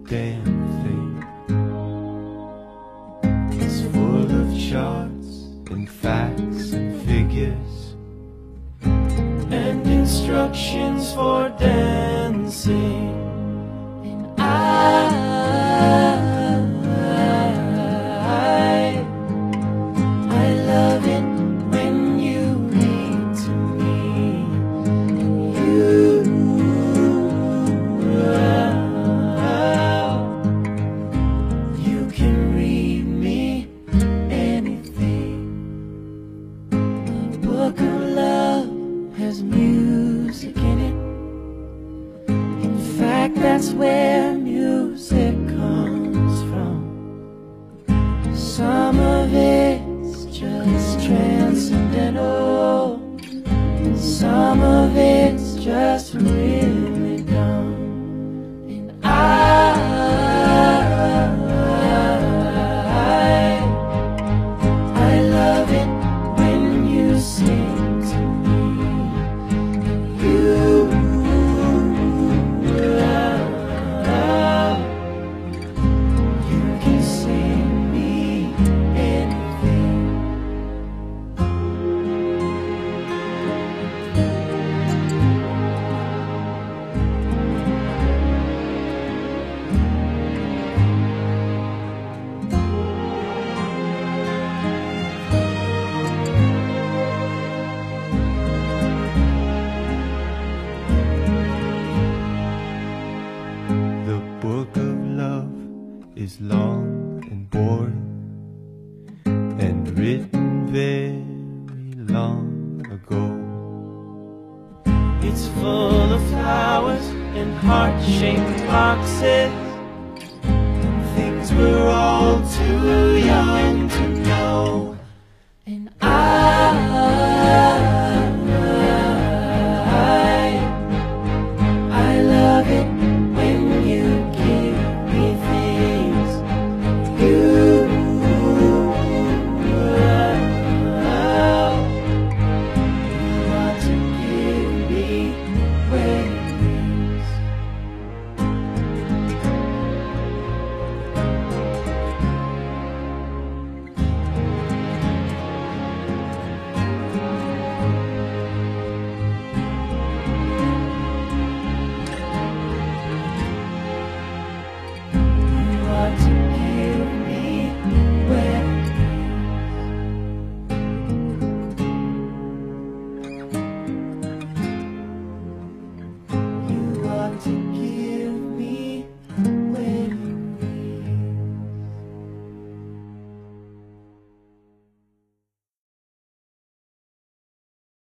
damn thing. It's full of charts and facts and figures and instructions for dancing. And I love it when you read to me. You can read me anything. The book of love has music in it. In fact, that's where music comes from. Some of it's just transcendental, and some of it's just really dumb. And I love it when you sing to me. You can sing me anything. The book of love is long and boring and written very long ago. It's full of flowers and heart-shaped boxes and things we're all too young to know.